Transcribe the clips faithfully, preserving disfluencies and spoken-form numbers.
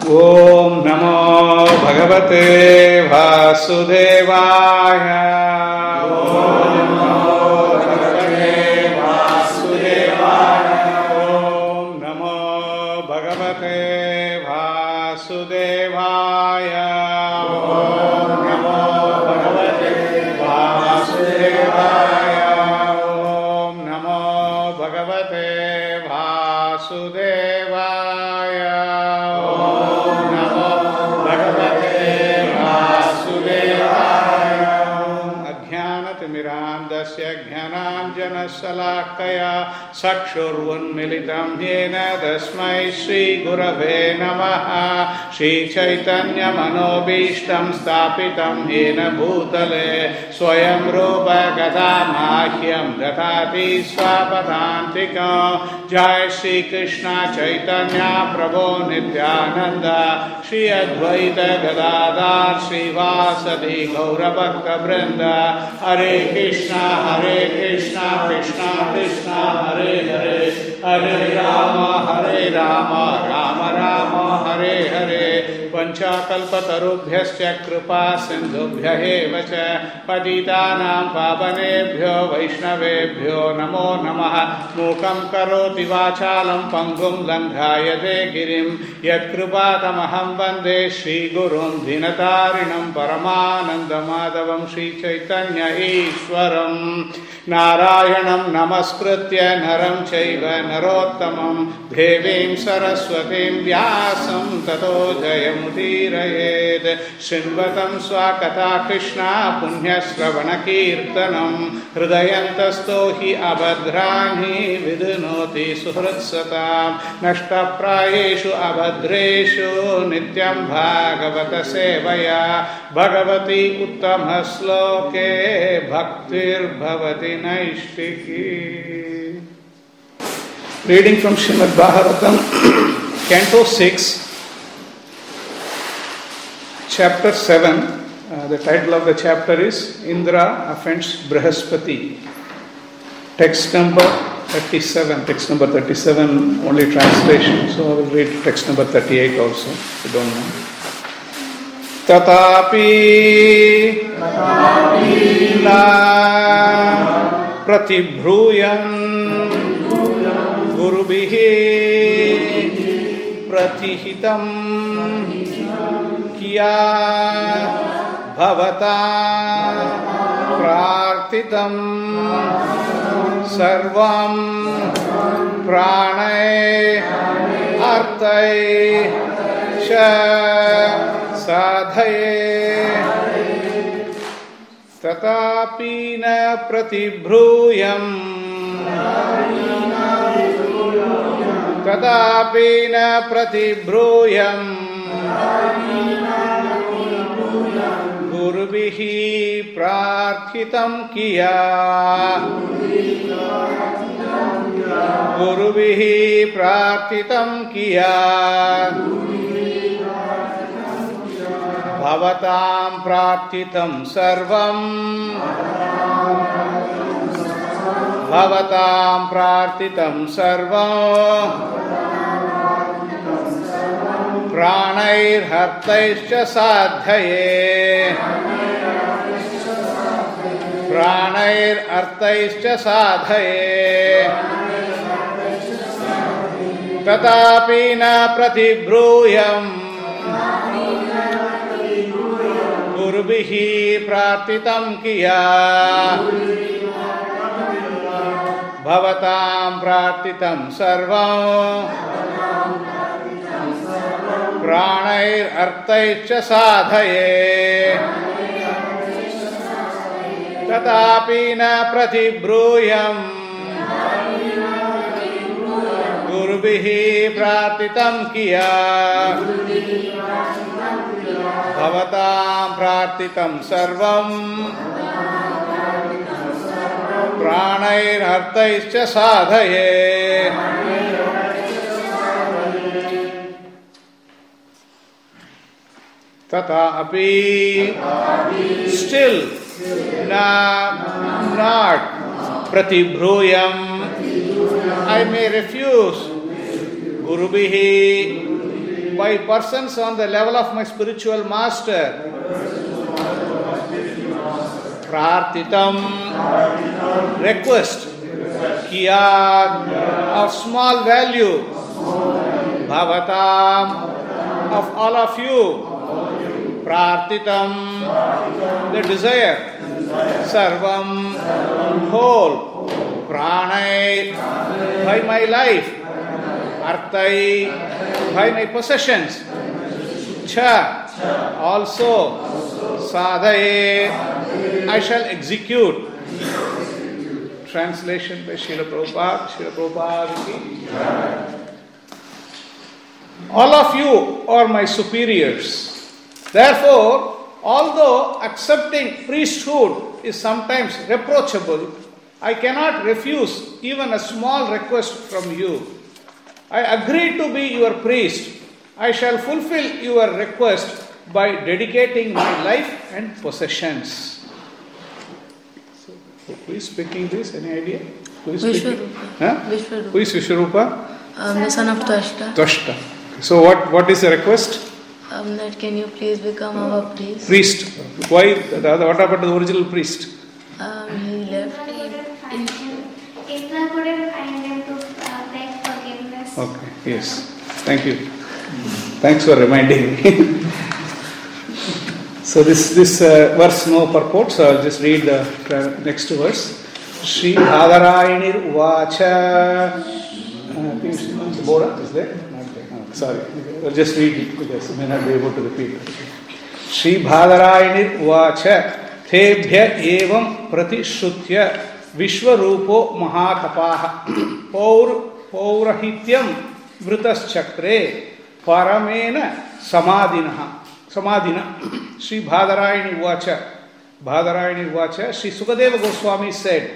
ओम नमो भगवते वासुदेवाय। ओम नमो भगवते वासुदेवाय। ओम नमो भगवते वासुदेवाय। ओम नमो भगवते वासुदेवाय। ओम नमो भगवते वासुदेवाय। अज्ञानतिमिरान्धस्य ज्ञानाञ्जनशलाकया चक्षुरुन्मीलितं येन तस्मै श्रीगुरवे नमः। श्रीचैतन्यमनोभीष्टं स्थापितं येन भूतले स्वयं रूप कदा माह्यं ददाति स्वापदान्तिकं। जय श्री कृष्ण चैतन्य प्रभो नित्यानंद श्री अद्वैत गदाधर श्रीवासदि गौरभक्तवृंद। हरे कृष्णा हरे कृष्णा कृष्णा कृष्णा हरे हरे हरे राम हरे राम राम राम हरे हरे। पंचकल्पतरुभ्यश्च कृपा सिन्धुभ्यः एव च पतितानां पावनेभ्यो वैष्णवेभ्यो नमो नमः। मूकं करोति वाचालं पङ्गुं लङ्घायते गिरिं यत्कृपातमहं वन्दे श्रीगुरुं दीनतारिणं परमानन्दमाधवं श्रीचैतन्य ईश्वरं। नारायणं नमस्कृत्य नरं चैव नरोत्तमं देवीं सरस्वतीं व्यासं ततो जयमुदीरयेत्। शृण्वतं स्वाकथा कृष्णा पुण्यश्रवणकीर्तनं हृदयन्तस्थो हि अभद्राणि विधुनोति सुहृत्सतां। नष्टप्रायेषु अभद्रेषु नित्यं भागवत सेवया Bhagwati उत्तमश्लोके भक्तिर्भवति नैष्टिकी। Reading from Srimad Bhagavatam, Canto six, Chapter seven. Uh, the title of the chapter is Indra Offends Brihaspati. Text number thirty-seven. Text number thirty-seven, only translation. So I will read text number thirty-eight also, if you don't know. Tatapi la pratibhruyan gurubihi pratihitam kiya bhavata prartitam sarvam pranay artay cha sadhaye tatapi na pratibhruyam tatapi na pratibhruyam gurubihi prarthitam kiya gurubihi prarthitam kiya bhavatam prarthitam sarvam bhavatam prarthitam sarvam pranair hartaischa sadhaye pranair artaischa sadhaye tatapi na pratibhruyam gurubihi prarthitam kiya bhavatam prarthitam sarvam pranair artaischa sadhaye tatapi na pratibhruyam gurubihi prarthitam kiya bhavatam prarthitam sarvam pranair artaischa sadhaye. Tata api, still, na, not, pratibhruyam, I may refuse, gurubihi, by persons on the level of my spiritual master. Prarthitam, request, kiyat, of small value, bhavatam, of all of you, prarthitam, the desire, sarvam, whole, pranay, by my life, arthai, by my possessions, cha, also, sadhaye, I shall execute. Translation by Srila Prabhupada. Srila Prabhupada. All of you are my superiors. Therefore, although accepting priesthood is sometimes reproachable, I cannot refuse even a small request from you. I agree to be your priest. I shall fulfill your request by dedicating my life and possessions. So, who is speaking this? Any idea? Who is speaking? Huh? Vishwarupa. Who is Vishwarupa? Um, the son of Twashta. Twashta. So what, what is the request? Um, that can you please become our priest? Priest. Why? The, the, what happened to the original priest? Um, he left. Indra couldn't find him to uh, beg forgiveness. Okay, yes. Thank you. Thanks for reminding me. So this this uh, verse no purport, so I'll just read the uh, next verse. Shri Bhadarayinir Uvacha. Uh, the Bora is there? Not there. Oh, sorry, I'll just read it because I may not be able to repeat it. Shri Bhadarayinir Uvacha. Tebhya evam pratishrutya Vishwarupo Mahatapaha Paur Paurahityam Vritas-chakre Paramena Samadhinaha Samadhina Sri Bhadarayini Vacha Bhadarayini Vacha Sri Sukadeva Goswami said,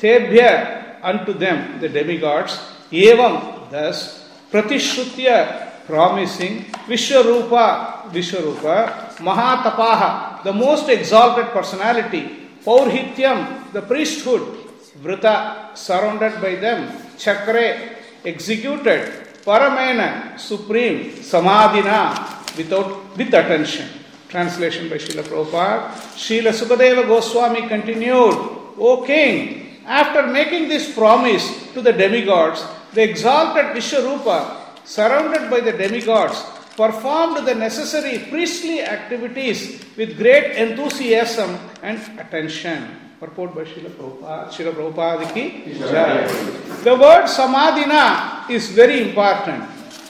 Tebhya, unto them, the demigods, evam, thus, pratishrutya, promising, Vishwarupa, Vishwarupa, Mahatapaha, the most exalted personality, Paurhityam, the priesthood, Vrita, surrounded by them, Chakre, executed, Paramena, supreme, Samadhina, without, with attention. Translation by Srila Prabhupada. Srila Sukadeva Goswami continued, O king, after making this promise to the demigods, the exalted Vishwarupa, surrounded by the demigods, performed the necessary priestly activities with great enthusiasm and attention. Purport by Srila Prabhupada. Srila Prabhupada ki jai. The word Samadhina is very important.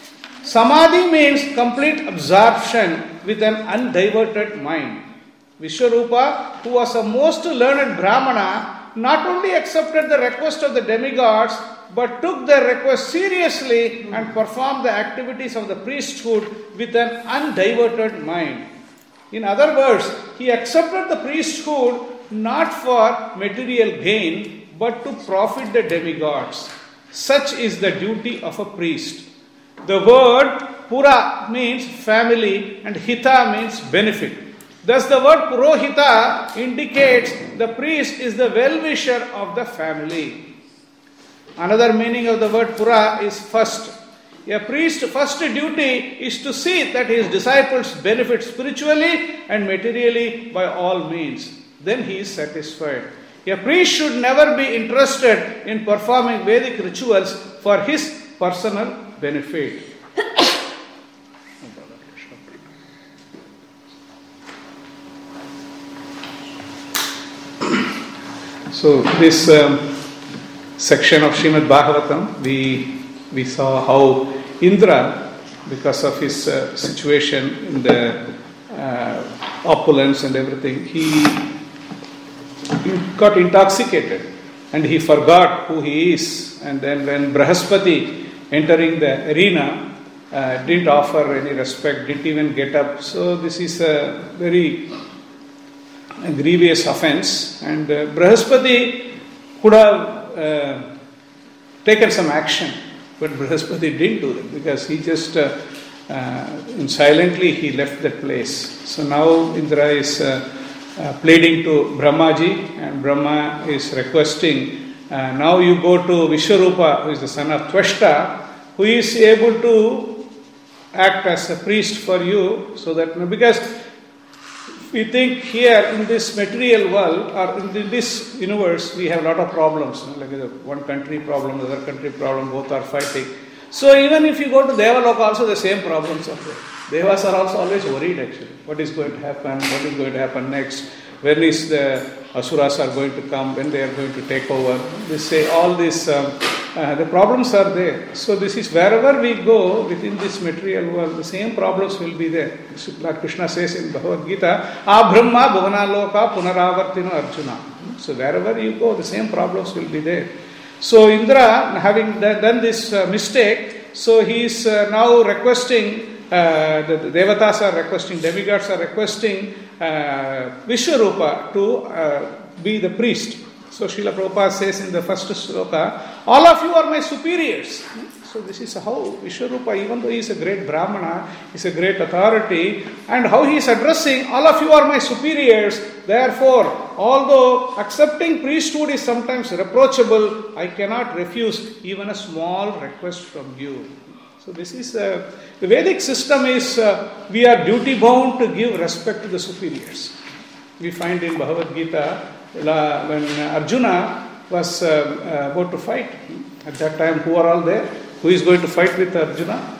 Samadhi means complete absorption with an undiverted mind. Vishwarupa, who was a most learned Brahmana, not only accepted the request of the demigods, but took their request seriously and performed the activities of the priesthood with an undiverted mind. In other words, he accepted the priesthood not for material gain, but to profit the demigods. Such is the duty of a priest. The word Pura means family and Hita means benefit. Thus the word Purohita indicates the priest is the well-wisher of the family. Another meaning of the word Pura is first. A priest's first duty is to see that his disciples benefit spiritually and materially by all means. Then he is satisfied. A priest should never be interested in performing Vedic rituals for his personal benefit. So this um, section of Srimad Bhagavatam, we we saw how Indra, because of his uh, situation in the uh, opulence and everything, he got intoxicated and he forgot who he is. And then when Brahaspati, entering the arena, uh, didn't offer any respect, didn't even get up. So this is a very a grievous offense, and uh, Brahaspati could have uh, taken some action, but Brahaspati didn't do that because he just uh, uh, silently he left that place. So now Indra is uh, uh, pleading to Brahmaji, and Brahma is requesting, uh, now you go to Vishwarupa, who is the son of Twashta, who is able to act as a priest for you, so that, because we think here in this material world or in this universe we have a lot of problems, you know, like one country problem, the other country problem, both are fighting. So even if you go to Devaloka, also the same problems are there. Devas are also always worried actually. What is going to happen? What is going to happen next? When is the Asuras are going to come? When they are going to take over? They say all these, um, uh, the problems are there. So this is wherever we go within this material world, the same problems will be there. Like Krishna says in Bhagavad Gita, Abrahma bhuvanaloka punaravartino Arjuna. So wherever you go, the same problems will be there. So Indra, having done this uh, mistake, so he is uh, now requesting, uh, the, the Devatas are requesting, demigods are requesting uh, Vishwarupa to uh, be the priest. So Srila Prabhupada says in the first sloka, all of you are my superiors. So this is how Vishwarupa, even though he is a great Brahmana, he is a great authority, and how he is addressing, all of you are my superiors. Therefore, although accepting priesthood is sometimes reproachable, I cannot refuse even a small request from you. So this is, uh, the Vedic system is, uh, we are duty bound to give respect to the superiors. We find in Bhagavad Gita, when Arjuna was uh, uh, about to fight, at that time who are all there? Who is going to fight with Arjuna?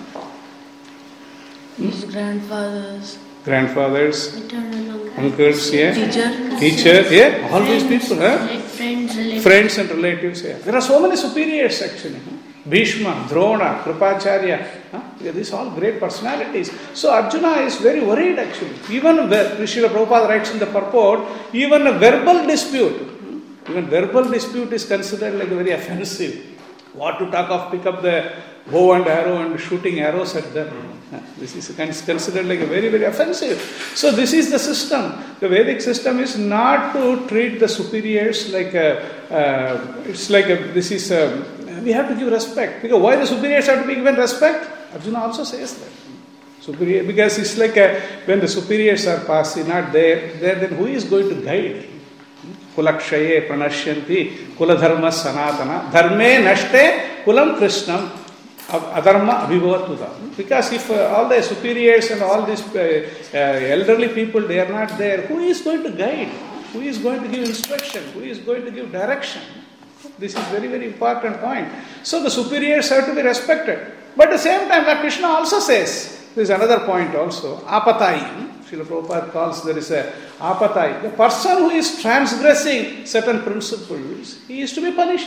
His grandfathers. Grandfathers, Maternal uncles, yeah. Teacher. Teacher, yeah. All these people, huh? Like friends, relatives. Friends and relatives, yeah. There are so many superiors actually. Huh? Bhishma, Drona, Kripacharya. Huh? Yeah, these are all great personalities. So Arjuna is very worried actually. Even Srila Prabhupada writes in the purport, even a verbal dispute, even verbal dispute is considered like very offensive. What to talk of pick up the bow and arrow and shooting arrows at them. This is considered like a very, very offensive. So this is the system. The Vedic system is not to treat the superiors like a, uh, it's like a, this is a, we have to give respect. Because why the superiors have to be given respect? Arjuna also says that. Superior, because it's like a, when the superiors are passing, not there, there, then who is going to guide? Kulakshaye pranashyanti kuladharma sanatana dharme nashte kulam krishnam adharma abhivavatuda. Because if uh, all the superiors and all these uh, uh, elderly people, they are not there, who is going to guide? Who is going to give instruction? Who is going to give direction? This is very, very important point. So the superiors have to be respected. But at the same time, like Krishna also says, there is another point also, apatai. Srila Prabhupada calls there is a apatai. The person who is transgressing certain principles, he is to be punished.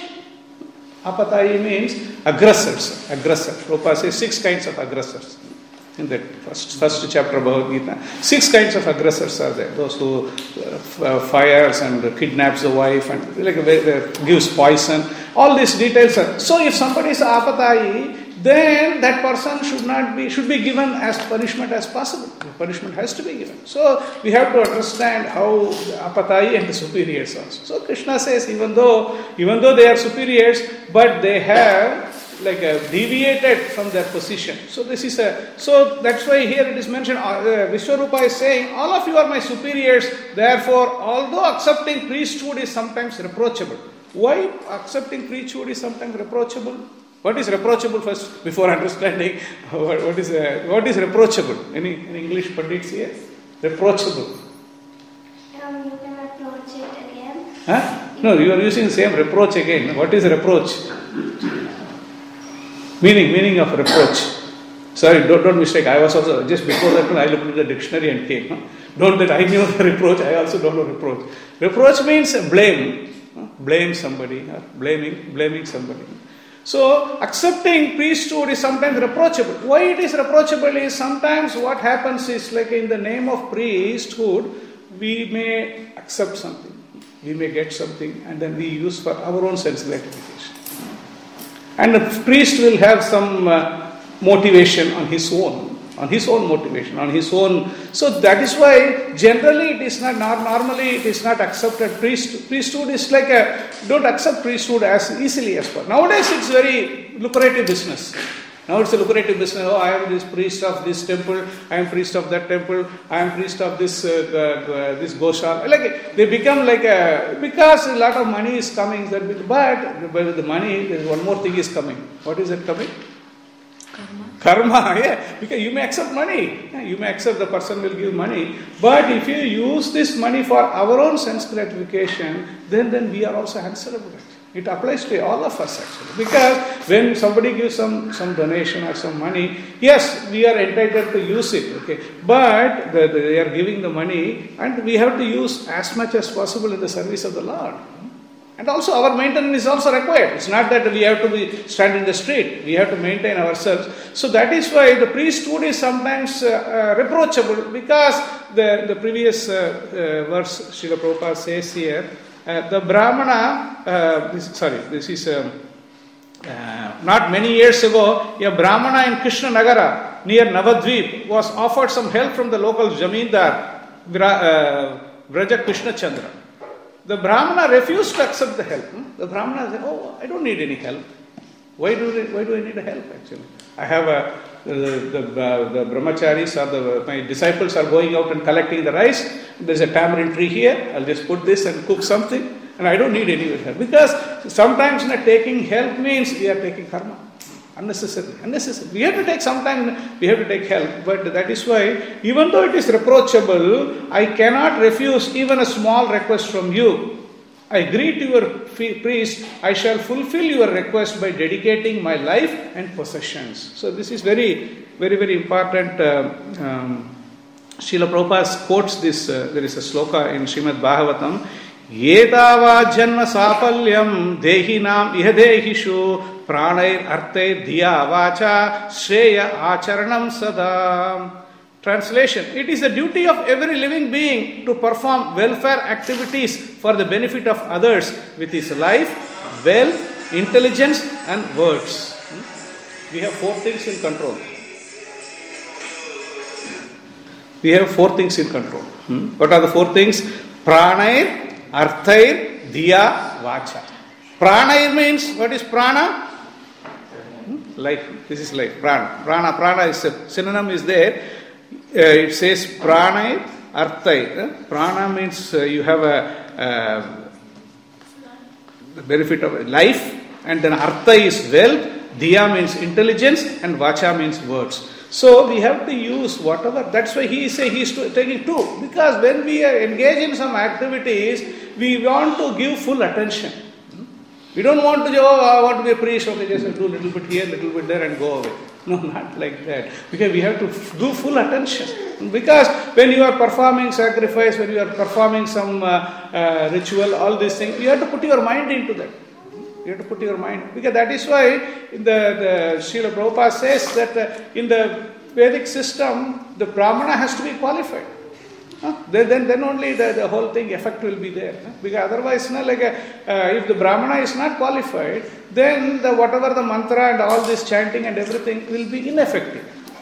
Apatai means aggressors. Aggressor. Prabhupada says six kinds of aggressors. In that first, first chapter of Bhagavad Gita, six kinds of aggressors are there. Those who uh, fires and kidnaps the wife and like uh, gives poison. All these details are. So if somebody is apatai, then that person should not be, should be given as punishment as possible. The punishment has to be given. So we have to understand how the apatai and the superiors also. So Krishna says, even though, even though they are superiors, but they have like a deviated from their position. So this is a, so that's why here it is mentioned, uh, Vishwarupa is saying, all of you are my superiors, therefore, although accepting priesthood is sometimes reproachable. Why accepting priesthood is sometimes reproachable? What is reproachable first, before understanding what, what is uh, what is reproachable? Any, any English pandits here? Reproachable. Um, you can approach it again. Huh? No, you are using the same reproach again. What is reproach? Meaning, meaning of reproach. Sorry, don't, don't mistake. I was also, just before that one, I looked at the dictionary and came. Huh? Don't that I knew the reproach, I also don't know reproach. Reproach means blame. Huh? Blame somebody, or blaming, blaming somebody. So, accepting priesthood is sometimes reproachable. Why it is reproachable is sometimes what happens is like in the name of priesthood, we may accept something. We may get something and then we use for our own sense gratification. And the priest will have some uh, motivation on his own, on his own motivation, on his own. So that is why generally it is not, normally it is not accepted. Priest, priesthood is like a, don't accept priesthood as easily as possible. Nowadays it's very lucrative business. Now it's a lucrative business. Oh, I am this priest of this temple, I am priest of that temple, I am priest of this uh, uh, this Goshala. Like they become like a, because a lot of money is coming, but with the money, there is one more thing is coming. What is it coming? Karma. Karma, yeah, because you may accept money. Yeah, you may accept the person will give money. But if you use this money for our own sense gratification, then, then we are also answerable. It applies to all of us actually. Because when somebody gives some, some donation or some money, yes, we are entitled to use it. Okay, but the, the, they are giving the money and we have to use as much as possible in the service of the Lord. And also our maintenance is also required. It's not that we have to be stand in the street. We have to maintain ourselves. So that is why the priesthood is sometimes uh, uh, reproachable, because the, the previous uh, uh, verse Srila Prabhupada says here, uh, the Brahmana, uh, this, sorry, this is um, uh, not many years ago, a Brahmana in Krishna Nagara near Navadvip was offered some help from the local Jamindar, uh, Vraja Krishna Chandra. The Brahmana refused to accept the help. The Brahmana said, oh, I don't need any help. Why do I, why do I need a help actually? I have a, the, the, the, the brahmacharis or the, my disciples are going out and collecting the rice. There's a tamarind tree here. I'll just put this and cook something. And I don't need any help. Because sometimes you know, taking help means we are taking karma. Unnecessary. Unnecessary. We have to take sometimes, we have to take help. But that is why, even though it is reproachable, I cannot refuse even a small request from you. I agree to your priest, I shall fulfill your request by dedicating my life and possessions. So this is very, very, very important. Uh, um, Srila Prabhupada quotes this, uh, there is a sloka in Srimad Bhagavatam, Yetava janma sapalyam dehinam ihadehishu pranay arte dhiya vacha shreya acharanam sada. Translation: it is the duty of every living being to perform welfare activities for the benefit of others with his life, wealth, intelligence and words. We have four things in control. We have four things in control. What are the four things? Pranay, Arthair, Dhiya, Vacha. Prana means, what is prana? Life. This is life. Prana. Prana. Prana is a synonym is there. Uh, it says prana, Arthair. Prana means uh, you have a uh, the benefit of life, and then Artha is wealth, Dhiya means intelligence, and Vacha means words. So we have to use whatever. That's why he say he is taking two. Because when we are engaged in some activities, we want to give full attention. We don't want to, oh, I want to be a priest, okay, just do a little bit here, little bit there and go away. No, not like that. Because we have to do full attention. Because when you are performing sacrifice, when you are performing some uh, uh, ritual, all these things, you have to put your mind into that. You have to put your mind. Because that is why the, the Srila Prabhupada says that uh, in the Vedic system, the Brahmana has to be qualified. Huh? Then, then, then only the, the whole thing effect will be there. Huh? Because otherwise, no, like a, uh, if the Brahmana is not qualified, then the, whatever the mantra and all this chanting and everything will be ineffective.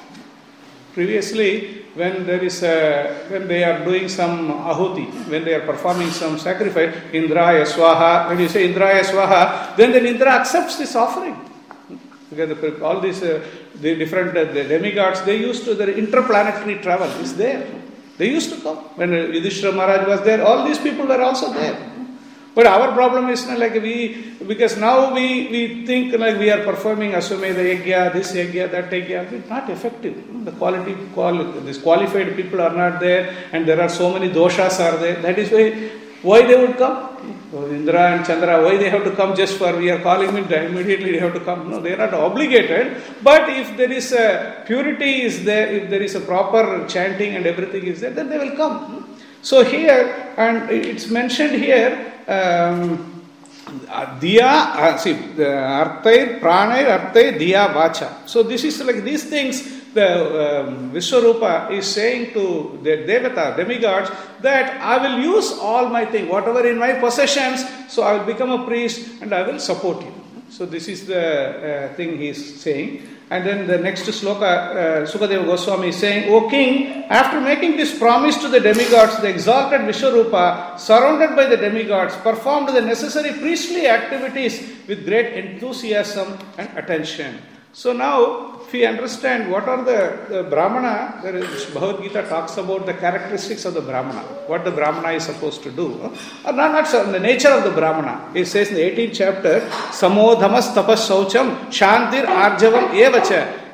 Previously, when there is a, when they are doing some ahuti, when they are performing some sacrifice, Indraya Swaha, when you say Indraya Swaha, then the Indra accepts this offering. Because the, all these uh, the different uh, the demigods, they used to, their interplanetary travel is there. They used to come. When Yudhishthira Maharaj was there, all these people were also there. But our problem is not like we, because now we, we think like we are performing Aswamedha Yajna, this Yajna, that Yajna. It's not effective. The quality, quali, these qualified people are not there, and there are so many doshas are there. That is why, why they would come. Indra and Chandra, why they have to come just for we are calling them, immediately they have to come. No, they are not obligated. But if there is a purity is there, if there is a proper chanting and everything is there, then they will come. So here, and it's mentioned here, um, Dhiya, uh, see, Arthair, Pranair, Arthair, Dhiya, Vacha. So this is like these things, the um, Vishwarupa is saying to the Devata, demigods, that I will use all my thing, whatever in my possessions, so I will become a priest and I will support you. So this is the uh, thing he is saying. And then the next sloka, uh, Sukadeva Goswami is saying, O king, after making this promise to the demigods, the exalted Vishwarupa, surrounded by the demigods, performed the necessary priestly activities with great enthusiasm and attention. So now, if we understand what are the, the Brahmana, there is, Bhagavad Gita talks about the characteristics of the Brahmana, what the Brahmana is supposed to do, or not, not so, the nature of the Brahmana. It says in the eighteenth chapter, Samodhamas tapas saucham shantir arjavam evacha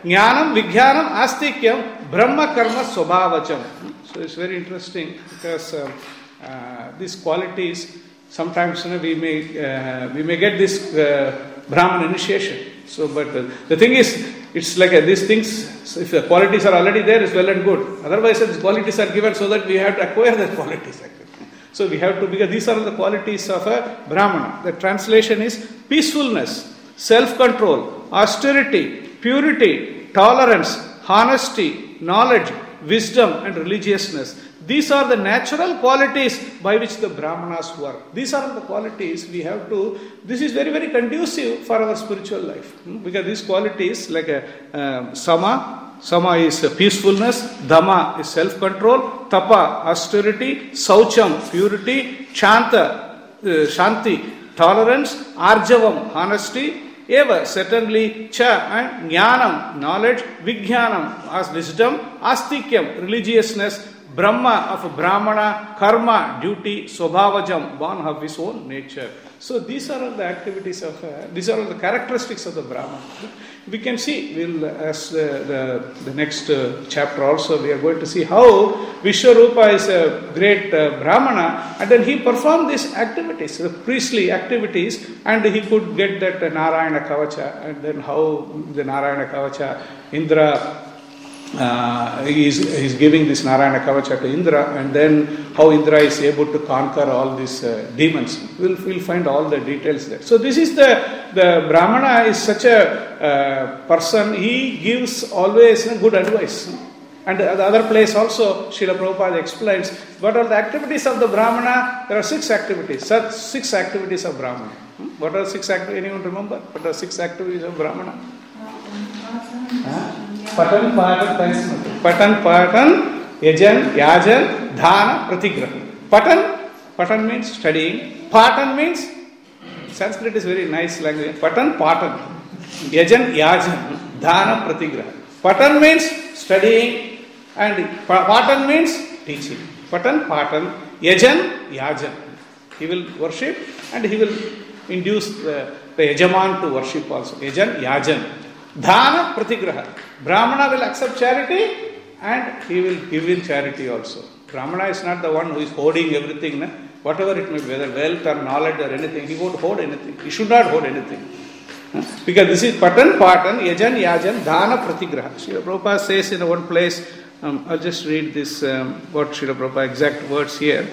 Jnanam, Vijnanam, Astikyam, Brahma Karma Swabhavacham. So it's very interesting because uh, uh, these qualities, sometimes you know, we may uh, we may get this uh, Brahman initiation. So, but uh, the thing is, it's like uh, these things, so if the qualities are already there, it's well and good. Otherwise, uh, these qualities are given so that we have to acquire the qualities. So we have to, because these are the qualities of a Brahmana. The translation is peacefulness, self-control, austerity, purity, tolerance, honesty, knowledge, wisdom and religiousness. These are the natural qualities by which the Brahmanas work. These are the qualities we have to, this is very, very conducive for our spiritual life. Because these qualities like a uh, Sama, Sama is peacefulness, Dhamma is self-control, Tapa, austerity, Saucham, purity, Shanta, uh, Shanti, tolerance, Arjavam, honesty, Eva, certainly, Cha, and Jnanam, knowledge, Vijnanam, as wisdom, Astikyam, religiousness, Brahma of Brahmana, Karma, duty, Swabhavajam, born of his own nature. So these are all the activities of, uh, these are all the characteristics of the Brahman. We can see, we'll, as uh, the, the next uh, chapter also, we are going to see how Vishwarupa is a great uh, Brahmana, and then he performed these activities, the priestly activities, and he could get that uh, Narayana Kavacha, and then how the Narayana Kavacha, Indra, Uh, he is he's giving this Narayana Kavacha to Indra, and then how Indra is able to conquer all these uh, demons. We'll, we'll find all the details there. So this is the, the Brahmana is such a uh, person, he gives always uh, good advice. And the other place also, Srila Prabhupada explains, what are the activities of the Brahmana? There are six activities, six activities of Brahmana. Hmm? What are six activities? Anyone remember? What are six activities of Brahmana? Huh? Patan, Patan, Patan, Patan, Yajan, Yajan, Dhana, Pratigraha. Patan, Patan means studying. Patan means, Sanskrit is very nice language. Patan, Patan. Yajan, Yajan, Dhana, Pratigraha. Patan means studying, and Patan means teaching. Patan, Patan, Yajan, Yajan. He will worship and he will induce the, the Yajaman to worship also. Yajan, Yajan. Dhana, Pratigraha. Brahmana will accept charity and he will give in charity also. Brahmana is not the one who is hoarding everything, na? Whatever it may be, whether wealth or knowledge or anything, he won't hoard anything. He should not hoard anything. Because this is Patan, Patan, Yajan, Yajan, Dhana, Pratigraha. Srila Prabhupada says in one place, um, I'll just read this, um, what Srila Prabhupada exact words here.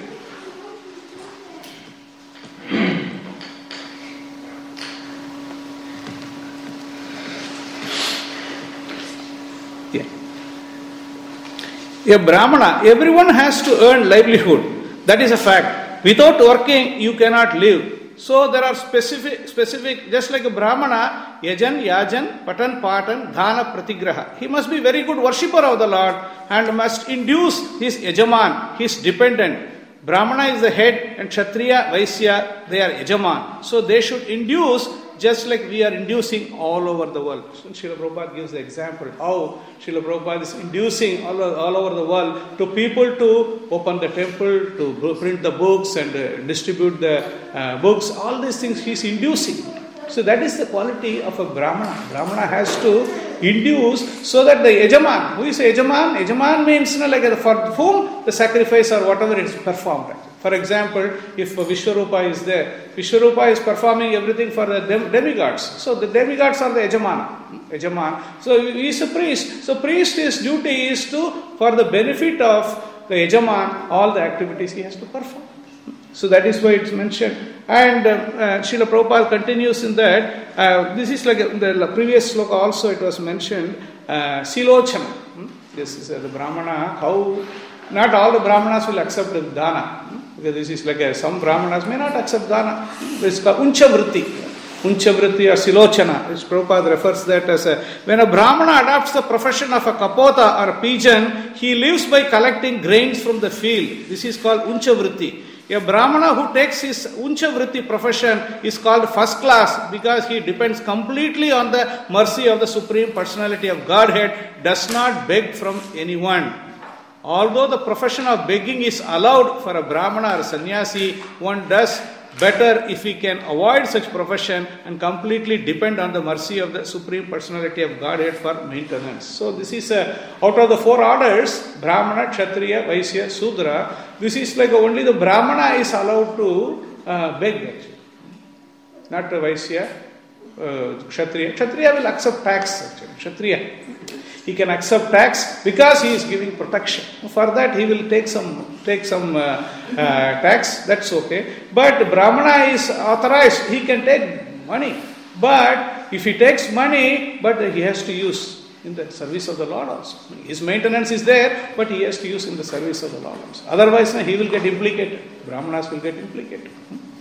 A Brahmana, everyone has to earn livelihood. That is a fact. Without working, you cannot live. So there are specific, specific, just like a Brahmana, Yajan, Yajan, Patan, Patan, Dhana, Pratigraha. He must be very good worshipper of the Lord and must induce his Yajaman, his dependent. Brahmana is the head and Kshatriya, Vaisya, they are Yajaman. So they should induce just like we are inducing all over the world. So Srila Prabhupada gives the example how Srila Prabhupada is inducing all, all over the world to people to open the temple, to print the books and uh, distribute the uh, books. All these things he is inducing. So that is the quality of a Brahmana. Brahmana has to induce so that the Yajaman, who is a Yajaman? Yajaman means you know, like for whom the sacrifice or whatever is performed. For example, if Vishwarupa is there, Vishwarupa is performing everything for the dem- demigods. So the demigods are the Yajamana. Yajaman. So he is a priest. So priest, his duty is to, for the benefit of the Yajaman, all the activities he has to perform. So that is why it's mentioned. And uh, uh, Srila Prabhupada continues in that, uh, this is like in the previous sloka also it was mentioned, uh, Silochana. Hmm? This is uh, the Brahmana, how not all the Brahmanas will accept the Dana. Because this is like a, some Brahmanas may not accept Dana. This is called Unchavritti. Unchavritti or Silochana. Which Prabhupada refers that as a, when a Brahmana adopts the profession of a kapota or a pigeon, he lives by collecting grains from the field. This is called Unchavritti. A Brahmana who takes his Unchavritti profession is called first class because he depends completely on the mercy of the Supreme Personality of Godhead, does not beg from anyone. Although the profession of begging is allowed for a Brahmana or a sannyasi, one does better if we can avoid such profession and completely depend on the mercy of the Supreme Personality of Godhead for maintenance. So this is uh, out of the four orders, Brahmana, Kshatriya, Vaishya, Sudra, this is like only the Brahmana is allowed to uh, beg actually. Not the Vaishya, uh, Kshatriya. Kshatriya will accept tax actually. Kshatriya. He can accept tax because he is giving protection. For that he will take some take some uh, uh, tax, that's okay. But Brahmana is authorized, he can take money. But if he takes money, but he has to use in the service of the Lord also. His maintenance is there, but he has to use in the service of the Lord also. Otherwise he will get implicated. Brahmanas will get implicated.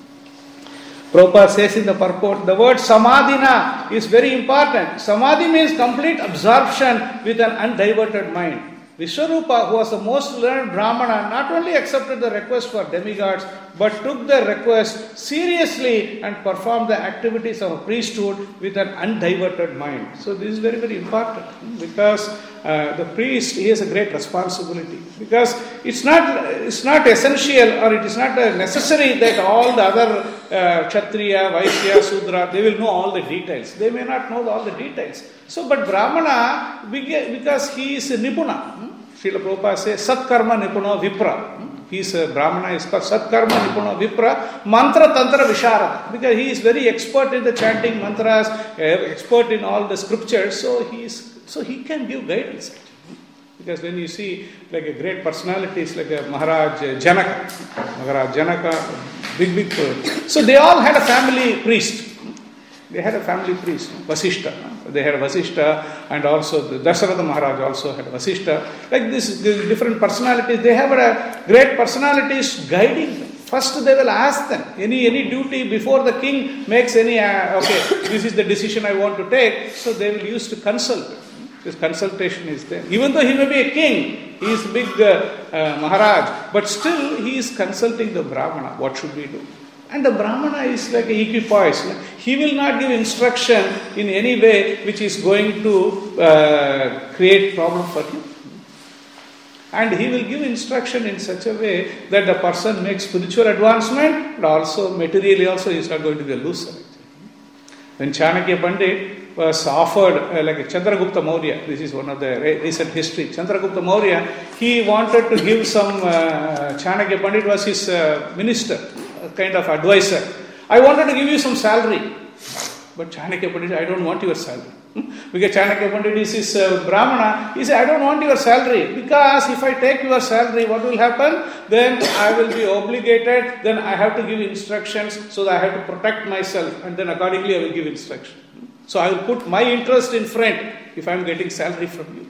Prabhupada says in the purport, the word samadhina is very important. Samadhi means complete absorption with an undiverted mind. Vishwarupa, who was the most learned Brahmana, not only accepted the request for demigods, but took the request seriously and performed the activities of a priesthood with an undiverted mind. So this is very, very important because uh, the priest, he has a great responsibility. Because it's not, it's not essential or it is not necessary that all the other uh, Kshatriya, Vaishya, Sudra, they will know all the details. They may not know all the details. So, but Brahmana, because he is a Nipuna, Srila Prabhupada says, Satkarma Nipuna Vipra. He is a Brahmana, is called Satkarma Nipuna Vipra, Mantra Tantra Visharada. Because he is very expert in the chanting mantras, expert in all the scriptures, so he is, so he can give guidance. Because when you see like a great personalities like a Maharaj Janaka, Maharaj Janaka, big, big, so they all had a family priest. They had a family priest, Vasishta. They had Vasishta, and also the Dasharatha Maharaj also had Vasishta. Like this, the different personalities, they have a great personalities guiding them. First they will ask them, any any duty before the king makes any, uh, okay, this is the decision I want to take, so they will use to consult. This consultation is there. Even though he may be a king, he is big uh, uh, Maharaj, but still he is consulting the Brahmana, what should we do? And the Brahmana is like an equipoise. He will not give instruction in any way which is going to uh, create problem for him. And he will give instruction in such a way that the person makes spiritual advancement, but also materially also he is not going to be a loser. When Chanakya Pandit was offered, uh, like Chandragupta Maurya, this is one of the re- recent history, Chandragupta Maurya, he wanted to give some, uh, Chanakya Pandit was his uh, minister, a kind of advisor. I wanted to give you some salary, but Chanakya Pandit, I don't want your salary. Because Chanakya Pandit is his uh, Brahmana, he said, I don't want your salary, because if I take your salary, what will happen? Then I will be obligated, then I have to give instructions, so that I have to protect myself, and then accordingly I will give instruction. So I will put my interest in front if I am getting salary from you.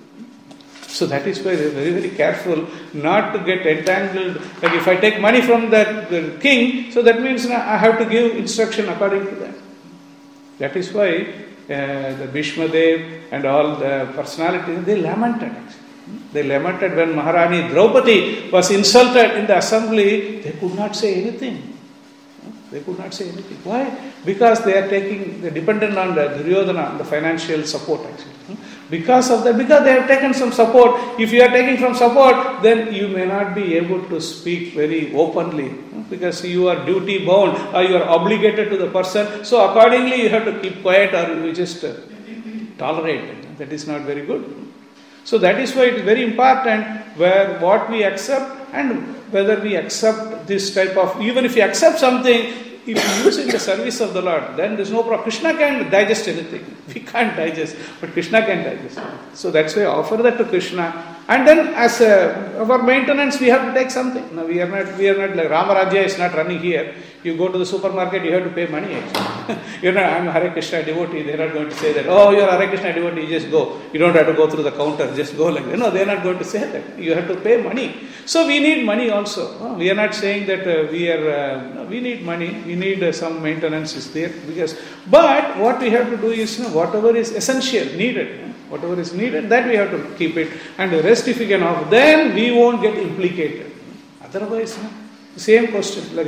So that is why they are very, very careful not to get entangled. Like if I take money from the, the king, so that means I have to give instruction according to that. That is why uh, the Bhishma Dev and all the personalities, they lamented actually. They lamented when Maharani Draupadi was insulted in the assembly, they could not say anything. They could not say anything. Why? Because they are taking, they are dependent on the Duryodhana, the financial support actually. Because of that, because they have taken some support. If you are taking from support, then you may not be able to speak very openly. Because you are duty bound or you are obligated to the person. So accordingly you have to keep quiet or you just uh, tolerate. That is not very good. So that is why it is very important where what we accept and whether we accept this type of, even if you accept something, if you use it in the service of the Lord, then there is no problem. Krishna can digest anything. We can't digest, but Krishna can digest it. So that's why I offer that to Krishna. And then as a, our maintenance, we have to take something. Now we are not, we are not like Ramarajya is not running here. You go to the supermarket, you have to pay money actually. You're not, I'm a Hare Krishna devotee. They're not going to say that, oh, you're a Hare Krishna devotee, you just go. You don't have to go through the counter, just go like that. No, they're not going to say that. You have to pay money. So we need money also. We are not saying that uh, we are, uh, no, we need money. We need uh, some maintenance is there. Because, but what we have to do is, you know, whatever is essential, needed, whatever is needed, that we have to keep it. And the rest if we can offer, then we won't get implicated. Otherwise, no? Same question, like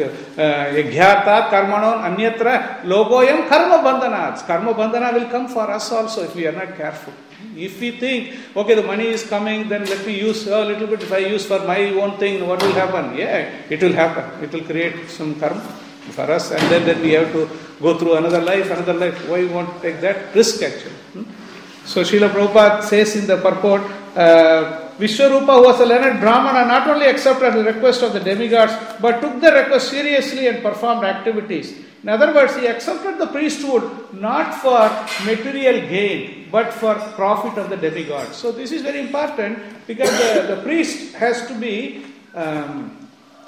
Yaghyata, Karmanon, Anyatra, Logoyam, Karma Bandhanats. Karma Bandhana will come for us also if we are not careful. If we think, okay, the money is coming, then let me use a little bit. If I use for my own thing, what will happen? Yeah, it will happen. It will create some karma. for us, and then, then we have to go through another life, another life. Why you want to take that risk actually? Hmm? So Srila Prabhupada says in the purport, uh, Vishwarupa, who was a learned Brahmana, not only accepted the request of the demigods, but took the request seriously and performed activities. In other words, he accepted the priesthood not for material gain, but for profit of the demigods. So this is very important, because the, the priest has to be um,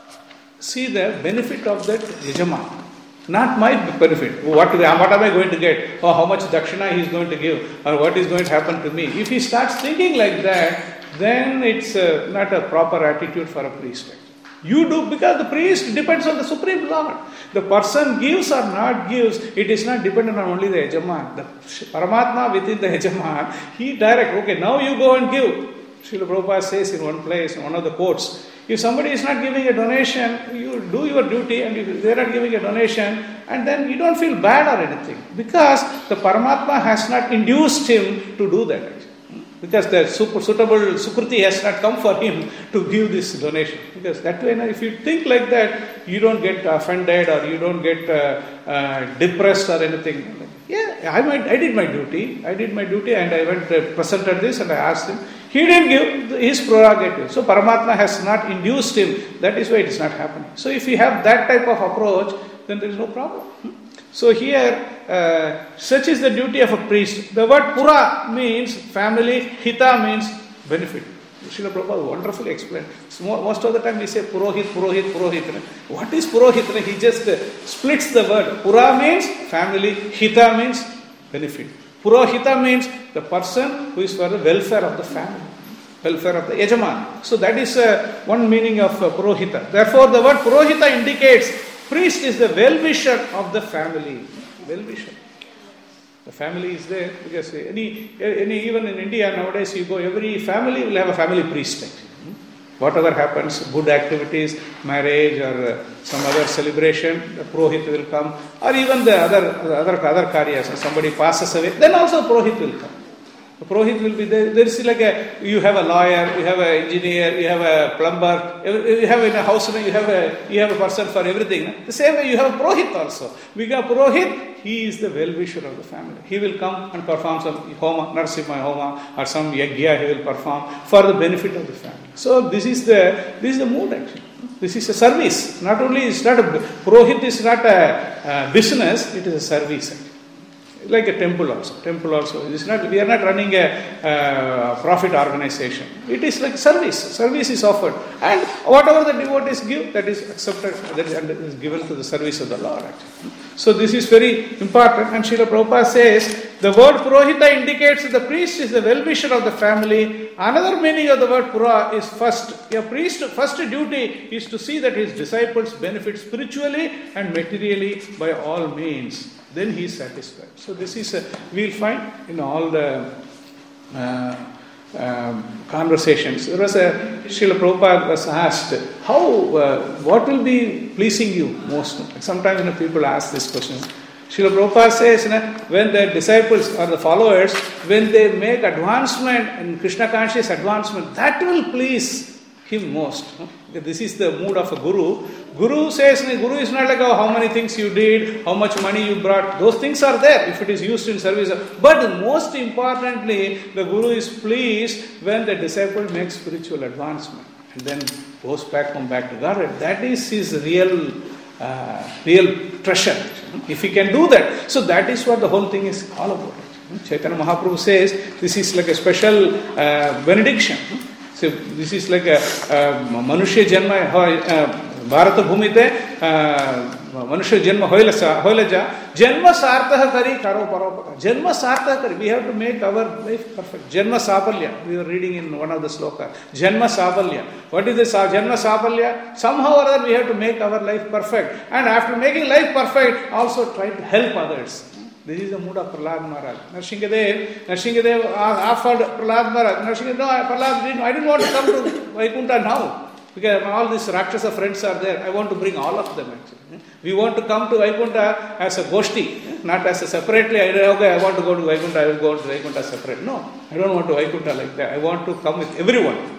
see the benefit of that Yajaman. Not my benefit. What, what am I going to get? Or how much dakshina he is going to give? Or what is going to happen to me? If he starts thinking like that, then it's uh, not a proper attitude for a priest. You do, because the priest depends on the Supreme Lord. The person gives or not gives, it is not dependent on only the Yajaman. The Paramatma within the Yajaman, he direct, okay, now you go and give. Srila Prabhupada says in one place, in one of the quotes, if somebody is not giving a donation, you do your duty, and if they are not giving a donation, and then you don't feel bad or anything, because the Paramatma has not induced him to do that. Because the suitable Sukruti has not come for him to give this donation. Because that way, if you think like that, you don't get offended or you don't get uh, uh, depressed or anything. Yeah, I, might, I did my duty. I did my duty and I went uh, presented this and I asked him. He didn't give his prerogative. So Paramatma has not induced him. That is why it is not happening. So if you have that type of approach, then there is no problem. So here, uh, such is the duty of a priest. The word pura means family, hita means benefit. Srila Prabhupada wonderfully explained. So most of the time we say purohit, purohit, purohit. What is purohit? He just uh, splits the word. Pura means family, hita means benefit. Purohita means the person who is for the welfare of the family, welfare of the Yajaman. So that is uh, one meaning of uh, purohita. Therefore the word purohita indicates priest is the well-wisher of the family. Well-wisher. The family is there because any, any even in India nowadays you go, every family will have a family priest actually. Whatever happens, good activities, marriage or uh, some other celebration, the Purohit will come, or even the other other other karyas, somebody passes away, then also Purohit will come. The Purohit will be there. There is like a, you have a lawyer, you have an engineer, you have a plumber, you have in a house, you have a, you have a person for everything. The same way you have a Purohit also. We have Purohit, he is the well-wisher of the family. He will come and perform some homa, Narasimha homa, or some yagya he will perform for the benefit of the family. So this is the, this is the mood actually. This is a service. Not only, it's not a, Purohit is not a, a business, it is a service actually. Like a temple also. Temple also. It is not, we are not running a uh, profit organization. It is like service. Service is offered. And whatever the devotees give, that is accepted, that is given to the service of the Lord. Actually. So this is very important. And Srila Prabhupada says, the word Purohita indicates that the priest is the well-wisher of the family. Another meaning of the word Pura is first. A priest's first duty is to see that his disciples benefit spiritually and materially by all means. Then he is satisfied. So this is, a, we will find in all the uh, um, conversations. There was a, Srila Prabhupada was asked, how, uh, what will be pleasing you most? Sometimes you know, people ask this question. Srila Prabhupada says, you know, when the disciples or the followers, when they make advancement in Krishna conscious advancement, that will please him most. This is the mood of a guru. Guru says, Guru is not like, oh, how many things you did, how much money you brought. Those things are there if it is used in service. But most importantly, the Guru is pleased when the disciple makes spiritual advancement and then goes back home back to Godhead. That is his real, uh, real treasure. If he can do that. So that is what the whole thing is all about. Chaitanya Mahaprabhu says, this is like a special uh, benediction. So this is like a uh, Manushya Janma, uh, Bharata Bhumite, Manushya Janma Hoilaja, Janma Sartha Kari Karo Paropaka. Janma Sartha Kari, we have to make our life perfect. Janma Sapalya, we were reading in one of the slokas. Janma Sapalya. What is this Janma Sapalya? Somehow or other we have to make our life perfect. And after making life perfect, also try to help others. This is the mood of Prahlad Maharaj. Nrsingadev, Nrsingadev offered Prahlad Maharaj. Nrsingadev, no, Prahlad didn't, I didn't want to come to Vaikuntha now. Because all these Rakshasa friends are there. I want to bring all of them actually. We want to come to Vaikuntha as a Goshti, not as a separately. I, okay, I want to go to Vaikuntha, I will go to Vaikuntha separate. No, I don't want to Vaikuntha like that. I want to come with everyone.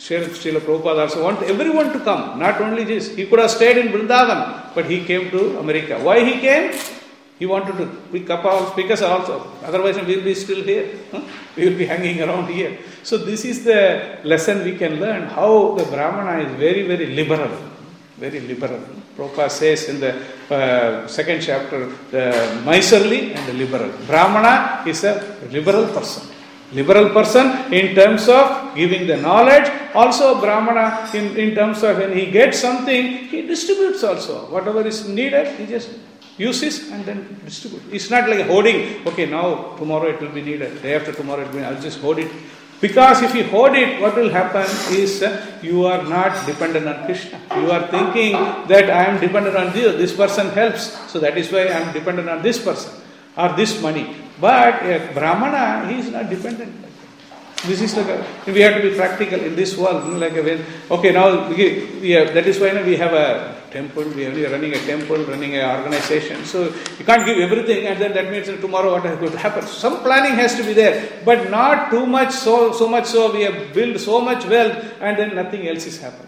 Srila Prabhupada also want everyone to come, not only this. He could have stayed in Vrindavan, but he came to America. Why he came? He wanted to pick up all, pick us also. Otherwise, we will be still here. Huh? We will be hanging around here. So this is the lesson we can learn, how the Brahmana is very, very liberal. Very liberal. Prabhupada says in the uh, second chapter, the miserly and the liberal. Brahmana is a liberal person. Liberal person in terms of giving the knowledge. Also Brahmana in, in terms of when he gets something, he distributes also. Whatever is needed, he just uses and then distributes. It's not like hoarding. Okay, now tomorrow it will be needed. Day after tomorrow it will be, I'll just hoard it. Because if you hoard it, what will happen is uh, you are not dependent on Krishna. You are thinking that I am dependent on this, this person helps. So that is why I am dependent on this person or this money. But a Brahmana, he is not dependent. This is like a, we have to be practical in this world. Like a, okay, now we, we have, that is why we have a temple, we are running a temple, running an organization. So you can't give everything, and then that means that tomorrow what is going to happen. Some planning has to be there, but not too much. So so much so we have built so much wealth, and then nothing else is happening.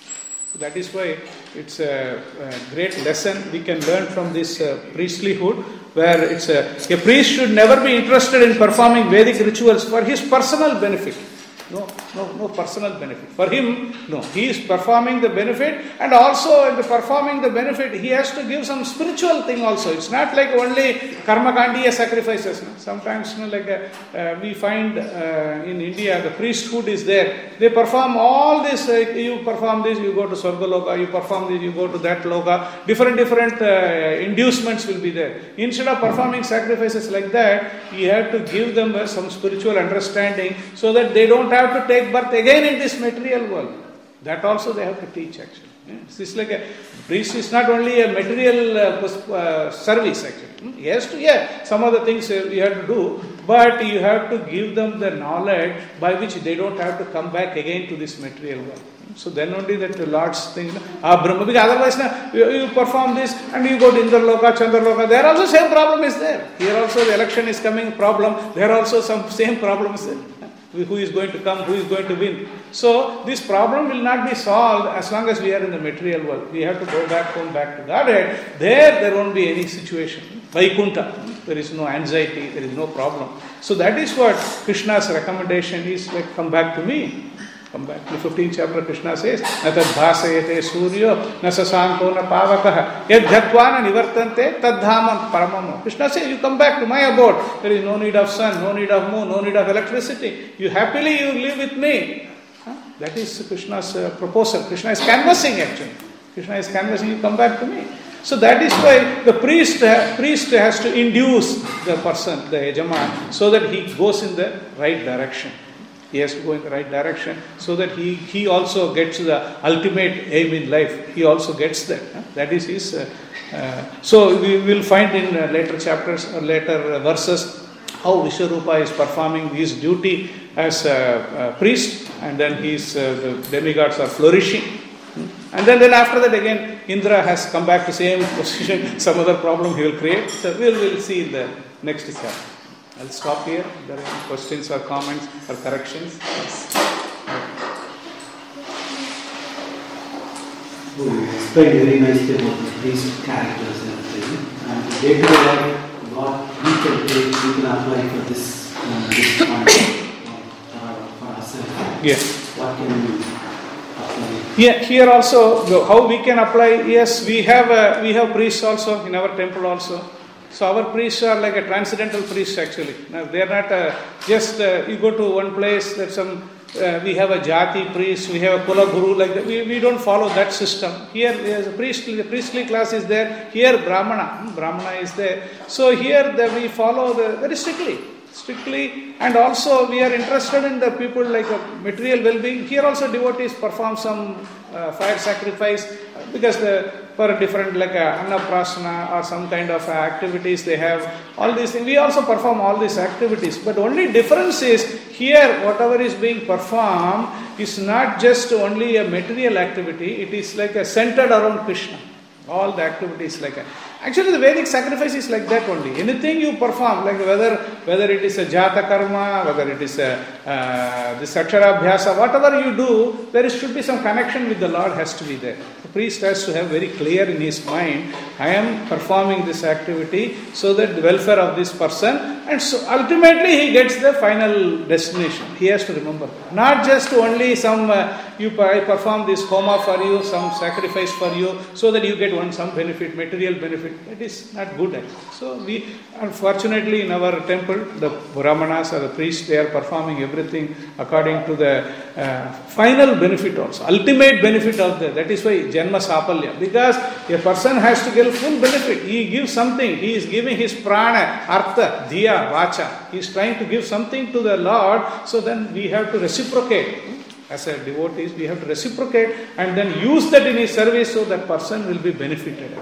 So that is why it's a, a great lesson we can learn from this uh, priestlyhood, where it's a, a priest should never be interested in performing Vedic rituals for his personal benefit. No, no, no personal benefit. For him, no. He is performing the benefit, and also in the performing the benefit, he has to give some spiritual thing also. It's not like only karmakandiya sacrifices. No? Sometimes, you know, like a, uh, we find uh, in India, the priesthood is there. They perform all this. Uh, you perform this, you go to Swargaloka. You perform this, you go to that loka. Different, different uh, inducements will be there. Instead of performing sacrifices like that, you have to give them uh, some spiritual understanding so that they don't have to take birth again in this material world. That also they have to teach actually. This is like a priest is not only a material uh, uh, service actually. He has to, yeah, some of the things uh, you have to do, but you have to give them the knowledge by which they don't have to come back again to this material world. So then only that the Lord's thing, ah, Brahma, because otherwise na, you, you perform this and you go to Indraloka, Chandraloka, there also same problem is there. Here also the election is coming problem, there also some same problem is there. Who is going to come, who is going to win. So this problem will not be solved as long as we are in the material world. We have to go back home, back to Godhead. There, there won't be any situation. Vaikunta, there is no anxiety, there is no problem. So that is what Krishna's recommendation is, like, come back to me. Come back. In the fifteenth chapter, Krishna says, Na tad bhasayate suryo, na sasanko na pavakaha, yad dhatva na nivartante, tad dhaman paramam. Krishna says, you come back to my abode. There is no need of sun, no need of moon, no need of electricity. You happily, you live with me. Huh? That is Krishna's uh, proposal. Krishna is canvassing actually. Krishna is canvassing, you come back to me. So that is why the priest, uh, priest has to induce the person, the yajaman, so that he goes in the right direction. He has to go in the right direction so that he, he also gets the ultimate aim in life. He also gets that. Huh? That is his. Uh, uh, so we will find in uh, later chapters or later uh, verses how Vishwarupa is performing his duty as a, a priest, and then his uh, the demigods are flourishing. Hmm? And then, then after that again, Indra has come back to same position. Some other problem he will create. So we will we'll see in the next chapter. I'll stop here. If there are any questions or comments or corrections? Yes. Oh, you explained very nicely about the priest characters and everything. And day to day life, what we can take, we can apply for this, uh, this point for, for ourselves. Yeah. What can we apply? Yeah, here also, the, how we can apply, yes, we have a, we have priests also in our temple also. So our priests are like a transcendental priests actually. Now they are not uh, just, uh, you go to one place, that some, uh, we have a jati priest, we have a kula guru, like that. We, we don't follow that system. Here there's a priestly, the priestly class is there. Here Brahmana, Brahmana is there. So here the, we follow the, very strictly. Strictly, and also we are interested in the people like a material well-being. Here also devotees perform some uh, fire sacrifice because the, for a different like a annaprasana or some kind of uh, activities they have. All these things we also perform all these activities. But only difference is here whatever is being performed is not just only a material activity. It is like a centered around Krishna. All the activities like that. Actually, the Vedic sacrifice is like that only. Anything you perform, like whether whether it is a jata karma, whether it is a uh, this aksharabhyasa, whatever you do, there should be some connection with the Lord has to be there. The priest has to have very clear in his mind, I am performing this activity so that the welfare of this person, and so ultimately he gets the final destination. He has to remember. Not just only some, uh, you I perform this homa for you, some sacrifice for you, so that you get one some benefit, material benefit. That is not good actually. So we, unfortunately in our temple, the brahmanas or the priests, they are performing everything according to the uh, final benefit also, ultimate benefit of the, that is why janma sapalya, because a person has to get full benefit. He gives something, he is giving his prana, artha, dhiya, vacha, he is trying to give something to the Lord, so then we have to reciprocate. As a devotees, we have to reciprocate and then use that in his service so that person will be benefited.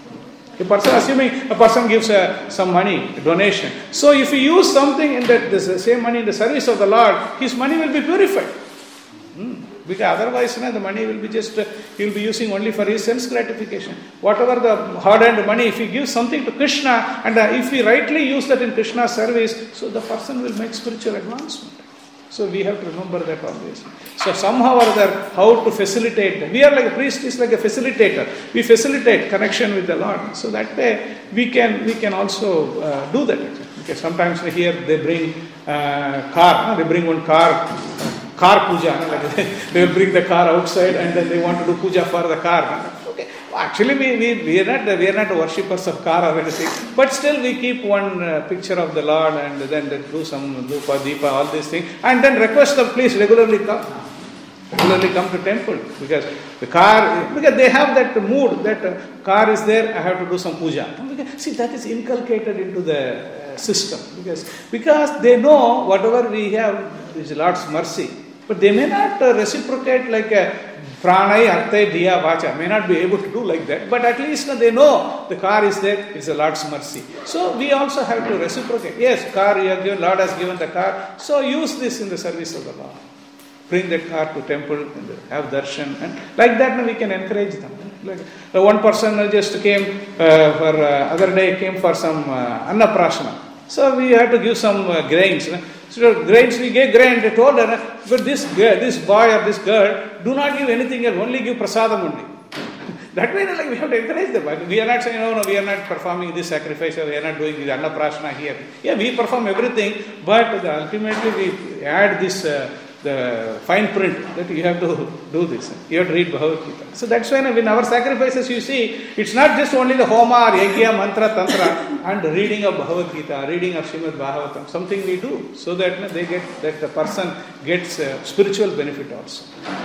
A person, assuming a person gives uh, some money, a donation. So if he use something in that, this same money in the service of the Lord, his money will be purified. Hmm. Because otherwise, you know, the money will be just, uh, he will be using only for his sense gratification. Whatever the hard-earned money, if he gives something to Krishna, and uh, if he rightly use that in Krishna's service, so the person will make spiritual advancement. So we have to remember that always. So somehow or other, how to facilitate that. We are like a priest is like a facilitator. We facilitate connection with the Lord. So that way we can we can also uh, do that. Because sometimes here they bring uh, car. No? They bring one car, car puja. No? Like they, they will bring the car outside and then they want to do puja for the car. No? Actually, we, we, we, are not, we are not worshippers of car or anything, but still we keep one uh, picture of the Lord and then do some Dhupa, Deepa, all these things, and then request them, please regularly come. Regularly come to temple, because the car, because they have that mood, that uh, car is there, I have to do some puja. Because, see, that is inculcated into the uh, system, because, because they know whatever we have is Lord's mercy, but they may not uh, reciprocate like a pranai, artha, dhiya, vacha, may not be able to do like that, but at least they know the car is there, it's the Lord's mercy. So we also have to reciprocate. Yes, car you have given, Lord has given the car, so use this in the service of the Lord. Bring that car to temple and have darshan, and like that we can encourage them. Like uh, one person just came uh, for uh, other day came for some uh, annaprashana. So we had to give some uh, grains. You know? So grains, we gave grain. They told her, but this girl, this boy or this girl, do not give anything else. Only give prasadam only. That way, like we have to encourage them. We are not saying, no, no, we are not performing this sacrifice, or we are not doing the annaprashana here. Yeah, we perform everything, but the, ultimately we add this. Uh, the fine print that you have to do this. You have to read Bhagavad Gita. So that's why in our sacrifices you see, it's not just only the Homa, Yajna, Mantra, Tantra and reading of Bhagavad Gita, reading of Srimad Bhagavatam, something we do so that they get, that the person gets uh, spiritual benefit also.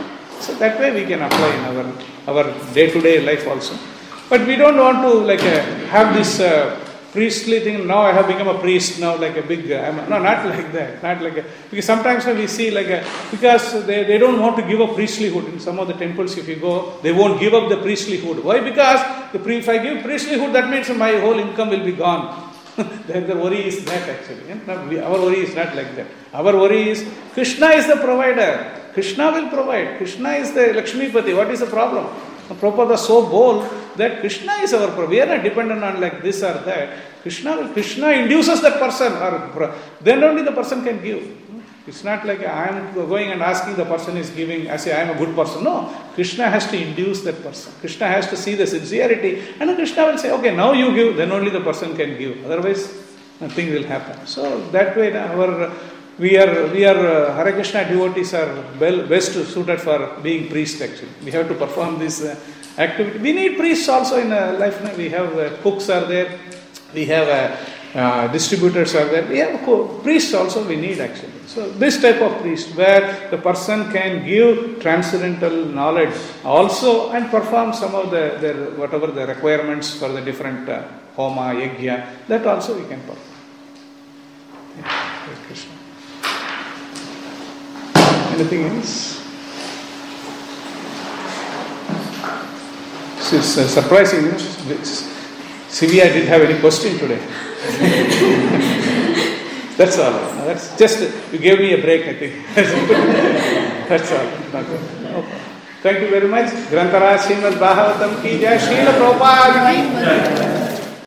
So that way we can apply in our, our day-to-day life also. But we don't want to like uh, have this uh, priestly thing, now I have become a priest, now like a big, uh, I'm, no, not like that, not like a, because sometimes we see like a, because they, they don't want to give up priestlyhood. In some of the temples if you go, they won't give up the priestlyhood. Why? Because the pre, if I give priestlyhood, that means my whole income will be gone. the, the worry is that actually. Not, we, our worry is not like that. Our worry is, Krishna is the provider. Krishna will provide. Krishna is the Lakshmipati. What is the problem? Prabhupada was so bold that Krishna is our provider. We are not dependent on like this or that. Krishna will, Krishna induces that person, or then only the person can give. It's not like I am going and asking the person is giving, I say I am a good person. No, Krishna has to induce that person. Krishna has to see the sincerity, and then Krishna will say, okay, now you give, then only the person can give. Otherwise, nothing will happen. So that way, our we are we are uh, Hare Krishna devotees are well best suited for being priests. Actually, we have to perform this uh, activity. We need priests also in uh, life. No? We have uh, cooks are there. We have uh, uh, distributors are there. We have co- priests also. We need actually. So this type of priest where the person can give transcendental knowledge also and perform some of the their, whatever the requirements for the different uh, homa, yajna, that also we can perform. Yeah, Hare Krishna. Anything else? It's uh, surprising. You know? Sivya didn't have any question today. That's all. No, that's just, you gave me a break, I think. That's all. Okay. Thank you very much. Grantaraj Srimad Bhagavatam ki jai, Srila Prabhupada ki